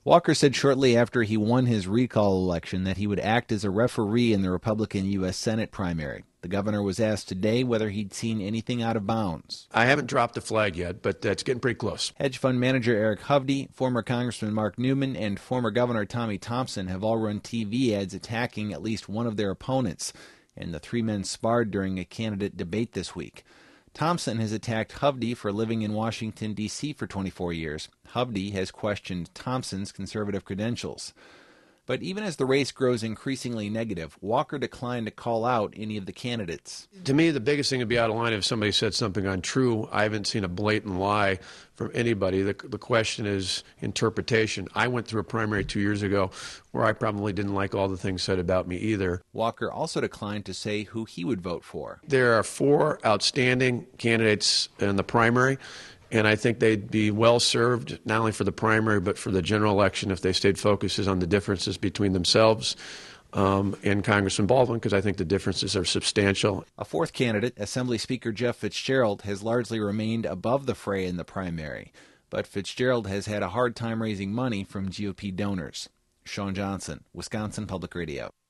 Walker said shortly after he won his recall election that he would act as a referee in the Republican U.S. Senate primary. The governor was asked today whether he'd seen anything out of bounds. I haven't dropped the flag yet, but it's getting pretty close. Hedge fund manager Eric Hovde, former Congressman Mark Newman, and former Governor Tommy Thompson have all run TV ads attacking at least one of their opponents, and the three men sparred during a candidate debate this week. Thompson has attacked Hovde for living in Washington, D.C. for 24 years. Hovde has questioned Thompson's conservative credentials. But even as the race grows increasingly negative, Walker declined to call out any of the candidates. To me, the biggest thing would be out of line if somebody said something untrue. I haven't seen a blatant lie from anybody. The question is interpretation. I went through a primary 2 years ago where I probably didn't like all the things said about me either. Walker also declined to say who he would vote for. There are four outstanding candidates in the primary, and I think they'd be well served, not only for the primary, but for the general election if they stayed focused on the differences between themselves and Congressman Baldwin, because I think the differences are substantial. A fourth candidate, Assembly Speaker Jeff Fitzgerald, has largely remained above the fray in the primary. But Fitzgerald has had a hard time raising money from GOP donors. Sean Johnson, Wisconsin Public Radio.